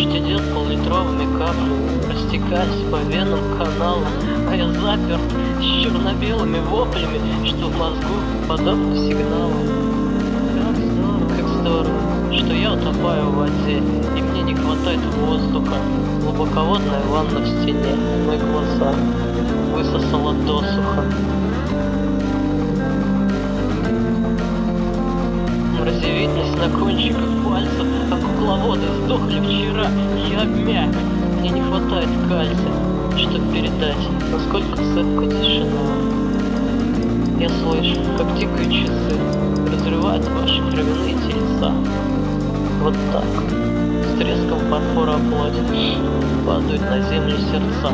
Дождь идет пол-литровыми каплями, растекаясь по венам каналам, а я заперт с черно-белыми воплями, что в мозгу подобно сигналу. Как здорово, что я утопаю в воде, и мне не хватает воздуха. Глубоководная ванна в стене, мои глаза высосала досуха. Мразевидность на кончиках пальцев, а кукловоды сдохли вчера. Я обмяк, мне не хватает кальция, чтобы передать, насколько цепка тишина. Я слышу, как тикают часы, разрывают ваши кровяные тельца. Вот так, с треском фарфора платья падают на землю сердца.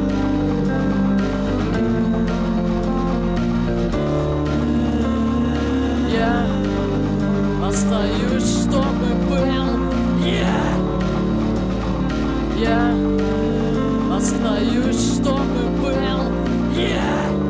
Я остаюсь, чтобы был. Я остаюсь, чтобы был.